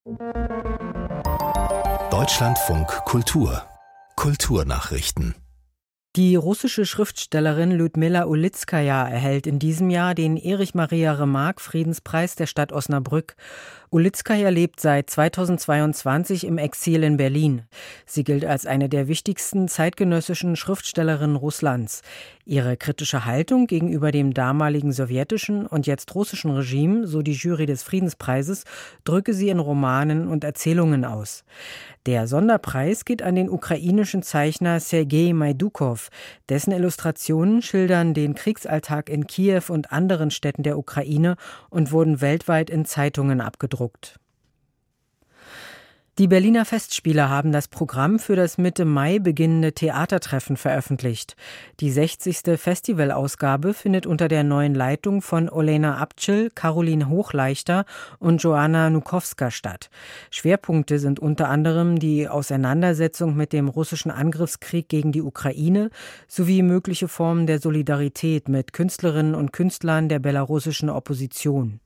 Deutschlandfunk Kultur Kulturnachrichten. Die russische Schriftstellerin Ljudmila Ulitskaja erhält in diesem Jahr den Erich-Maria-Remarque-Friedenspreis der Stadt Osnabrück. Ulitskaja lebt seit 2022 im Exil in Berlin. Sie gilt als eine der wichtigsten zeitgenössischen Schriftstellerinnen Russlands. Ihre kritische Haltung gegenüber dem damaligen sowjetischen und jetzt russischen Regime, so die Jury des Friedenspreises, drücke sie in Romanen und Erzählungen aus. Der Sonderpreis geht an den ukrainischen Zeichner Sergei Maidukov. Dessen Illustrationen schildern den Kriegsalltag in Kiew und anderen Städten der Ukraine und wurden weltweit in Zeitungen abgedruckt. Die Berliner Festspiele haben das Programm für das Mitte Mai beginnende Theatertreffen veröffentlicht. Die 60. Festivalausgabe findet unter der neuen Leitung von Olena Abtschel, Caroline Hochleichter und Joanna Nukowska statt. Schwerpunkte sind unter anderem die Auseinandersetzung mit dem russischen Angriffskrieg gegen die Ukraine sowie mögliche Formen der Solidarität mit Künstlerinnen und Künstlern der belarussischen Opposition.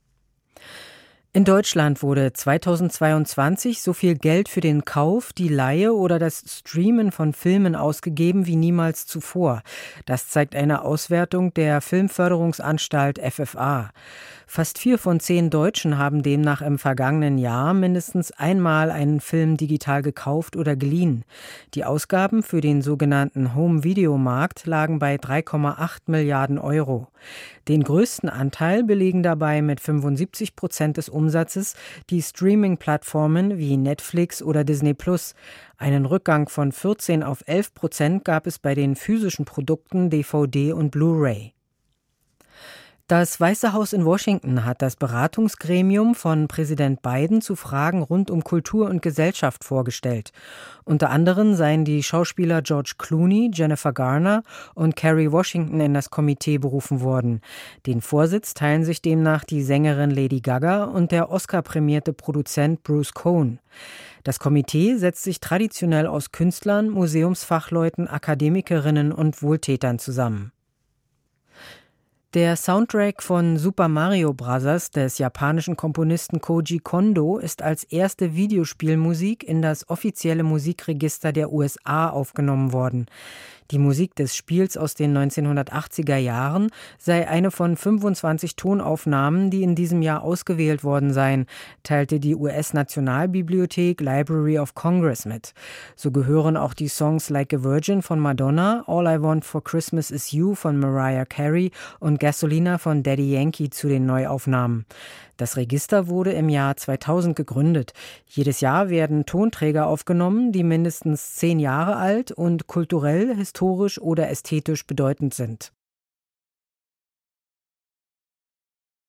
In Deutschland wurde 2022 so viel Geld für den Kauf, die Leihe oder das Streamen von Filmen ausgegeben wie niemals zuvor. Das zeigt eine Auswertung der Filmförderungsanstalt FFA. Fast 4 von 10 Deutschen haben demnach im vergangenen Jahr mindestens einmal einen Film digital gekauft oder geliehen. Die Ausgaben für den sogenannten Home-Video-Markt lagen bei 3,8 Milliarden Euro. Den größten Anteil belegen dabei mit 75% des Umsatzes die Streaming-Plattformen wie Netflix oder Disney+. Einen Rückgang von 14 auf 11% gab es bei den physischen Produkten DVD und Blu-ray. Das Weiße Haus in Washington hat das Beratungsgremium von Präsident Biden zu Fragen rund um Kultur und Gesellschaft vorgestellt. Unter anderem seien die Schauspieler George Clooney, Jennifer Garner und Kerry Washington in das Komitee berufen worden. Den Vorsitz teilen sich demnach die Sängerin Lady Gaga und der Oscar-prämierte Produzent Bruce Cohen. Das Komitee setzt sich traditionell aus Künstlern, Museumsfachleuten, Akademikerinnen und Wohltätern zusammen. Der Soundtrack von Super Mario Bros. Des japanischen Komponisten Koji Kondo ist als erste Videospielmusik in das offizielle Musikregister der USA aufgenommen worden. Die Musik des Spiels aus den 1980er Jahren sei eine von 25 Tonaufnahmen, die in diesem Jahr ausgewählt worden seien, teilte die US-Nationalbibliothek Library of Congress mit. So gehören auch die Songs Like a Virgin von Madonna, All I Want for Christmas is You von Mariah Carey und Gasolina von Daddy Yankee zu den Neuaufnahmen. Das Register wurde im Jahr 2000 gegründet. Jedes Jahr werden Tonträger aufgenommen, die mindestens 10 Jahre alt und kulturell, historisch oder ästhetisch bedeutend sind.